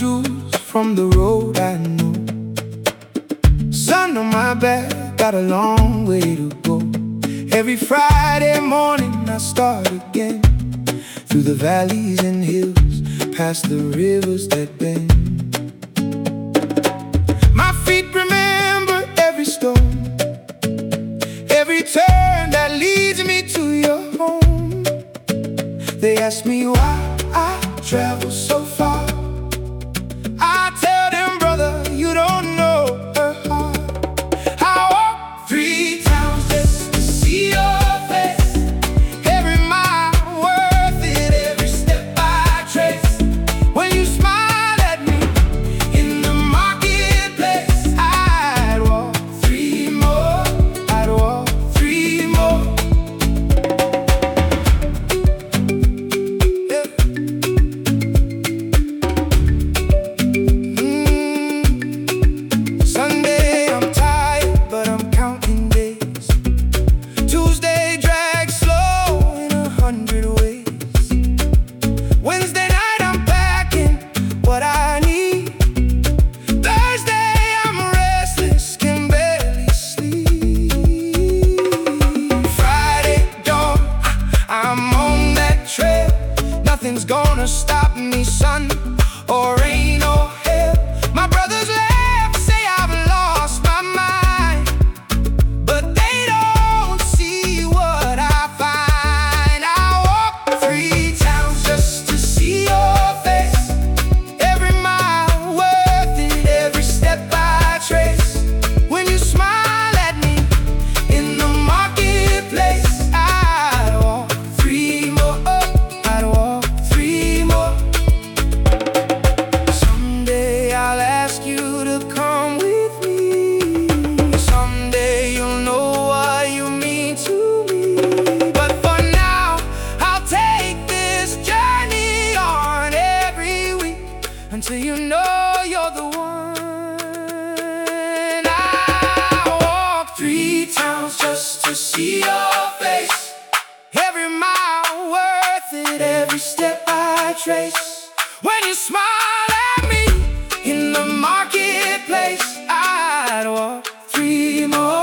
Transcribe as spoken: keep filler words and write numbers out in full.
shoes from the road I know. Sun on my back, got a long way to go. Every Friday morning I start again, through the valleys and hills, past the rivers that bend. My feet remember every stone, every turn that leads me to your home. They ask me why I travel so far. I tell them, brother, you don't know her heart. I walk three towns just to see your face. Every mile worth it, every step I trace. When you smile at me in the marketplace, I'd walk three more, I'd walk three more. Yeah. Mm. Sunday I'm tired, but I'm counting days. Tuesday drags slow in a hundred ways. Wednesday night I'm packing what I need. Thursday I'm restless, can barely sleep. Friday dawn, I'm on that trail. Nothing's gonna stop me, sun or rain or hail. My brothers laugh, say I've lost my mind, but they don't see what I find. I walk three towns just to see your face. Every mile worth it, every step I trace. When you smile at me in the marketplace, I'd walk three more, I'd walk three more. Someday I'll ask you to come with me. Someday you'll know what you mean to me. But for now, I'll take this journey on every week, until you know you're the one. I walk three towns just to see your face. Every mile worth it, every step I trace. When you smile at me in the marketplace, I'd walk three more.